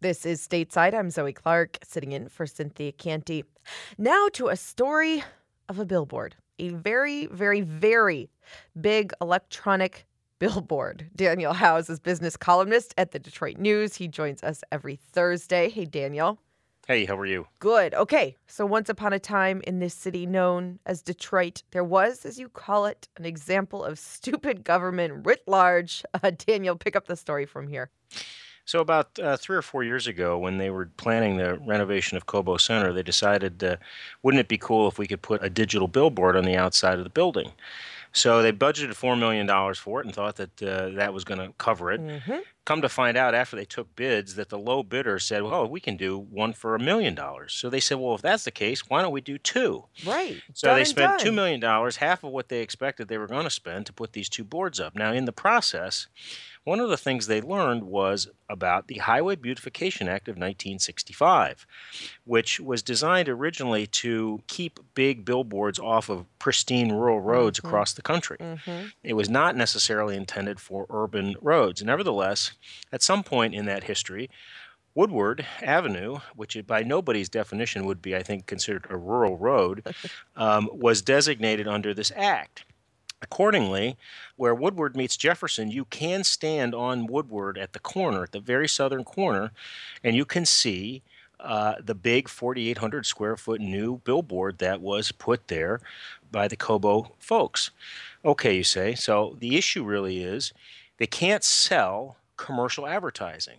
This is Stateside. I'm Zoe Clark, sitting in for Cynthia Canty. Now to a story of a billboard, a very, very, very big electronic billboard. Daniel Howes is business columnist at the Detroit News. He joins us every Thursday. Hey, Daniel. Hey, how are you? Good. Okay, so once upon a time in this city known as Detroit, there was, as you call it, an example of stupid government writ large. Daniel, pick up the story from here. So about 3 or 4 years ago, when they were planning the renovation of Cobo Center, they decided, wouldn't it be cool if we could put a digital billboard on the outside of the building? So they budgeted $4 million for it and thought that that was going to cover it. Mm-hmm. Come to find out after they took bids that the low bidder said, well, we can do one for $1 million. So they said, well, if that's the case, why don't we do two? Right. So Done they and spent $2 done. million, half of what they expected they were going to spend to put these two boards up. Now, in the process, one of the things they learned was about the Highway Beautification Act of 1965, which was designed originally to keep big billboards off of pristine rural roads across the country. Mm-hmm. It was not necessarily intended for urban roads. Nevertheless, at some point in that history, Woodward Avenue, which by nobody's definition would be, I think, considered a rural road, was designated under this act. Accordingly, where Woodward meets Jefferson, you can stand on Woodward at the corner, at the very southern corner, and you can see the big 4,800 square foot new billboard that was put there by the Cobo folks. Okay, you say. So the issue really is they can't sell commercial advertising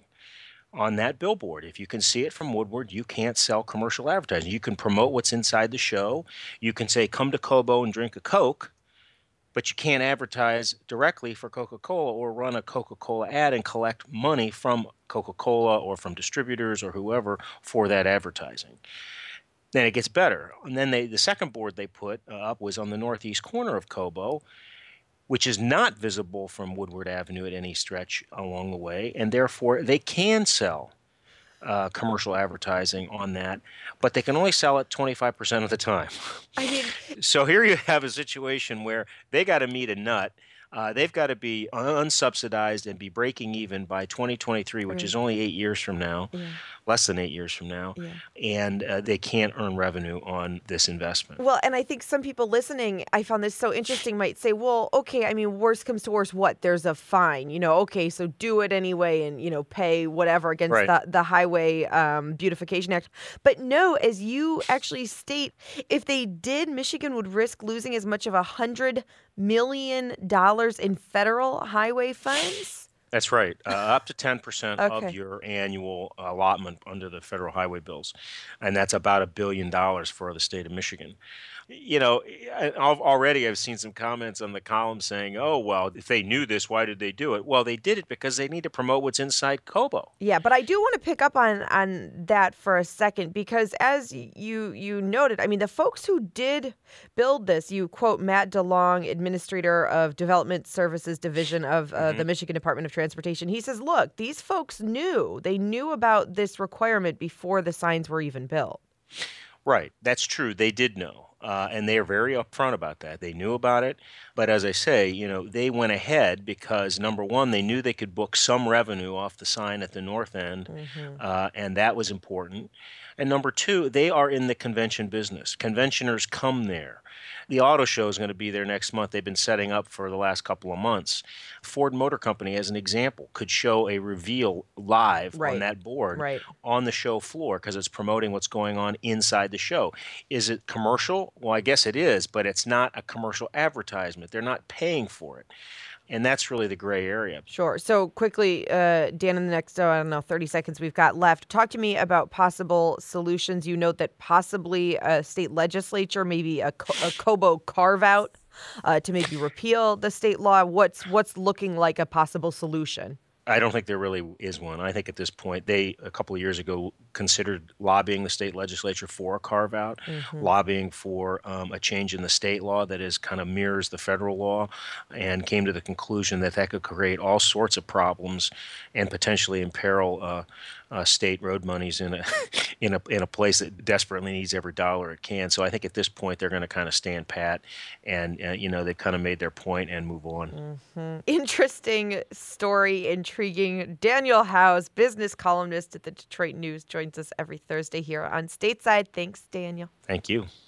on that billboard. If you can see it from Woodward, you can't sell commercial advertising. You can promote what's inside the show. You can say, come to Cobo and drink a Coke, but you can't advertise directly for Coca-Cola or run a Coca-Cola ad and collect money from Coca-Cola or from distributors or whoever for that advertising. Then it gets better. And then the second board they put up was on the northeast corner of Cobo, which is not visible from Woodward Avenue at any stretch along the way, and therefore they can sell commercial advertising on that, but they can only sell it 25% of the time. I mean, So here you have a situation where they got to meet a nut. They've got to be unsubsidized and be breaking even by 2023, which is only 8 years from now, less than 8 years from now, and they can't earn revenue on this investment. well, and I think some people listening, I found this so interesting, might say, well, okay, I mean, worst comes to worst, what? There's a fine, okay, so do it anyway and, pay whatever against Right. the Highway Beautification Act. But no, as you actually state, if they did, Michigan would risk losing as much of $100 million in federal highway funds? That's right. Up to 10% Okay. of your annual allotment under the federal highway bills. And that's about $1 billion for the state of Michigan. Already I've seen some comments on the column saying, oh, well, if they knew this, why did they do it? Well, they did it because they need to promote what's inside Cobo. Yeah, but I do want to pick up on that for a second because as you noted, I mean, the folks who did build this, you quote Matt DeLong, administrator of Development Services Division of the Michigan Department of Transportation. He says, look, these folks they knew about this requirement before the signs were even built. Right. That's true. They did know. And they are very upfront about that. They knew about it. But as I say, they went ahead because, number one, they knew they could book some revenue off the sign at the north end, and that was important. And number two, they are in the convention business. Conventioners come there. The auto show is going to be there next month. They've been setting up for the last couple of months. Ford Motor Company, as an example, could show a reveal live on that board on the show floor because it's promoting what's going on inside the show. Is it commercial? Well, I guess it is, but it's not a commercial advertisement. They're not paying for it. And that's really the gray area. Sure. So quickly, Dan, in the next, 30 seconds we've got left, talk to me about possible solutions. You note that possibly a state legislature, maybe a Cobo carve-out to maybe repeal the state law. What's looking like a possible solution? I don't think there really is one. I think at this point, they, a couple of years ago, considered lobbying the state legislature for a carve-out, lobbying for a change in the state law that is kind of mirrors the federal law, and came to the conclusion that that could create all sorts of problems and potentially imperil state road monies in a in a place that desperately needs every dollar it can. So I think at this point they're going to kind of stand pat, and they've kind of made their point and move on. Interesting story, intriguing. Daniel Howes, business columnist at the Detroit News, joins us every Thursday here on Stateside. Thanks, Daniel. Thank you.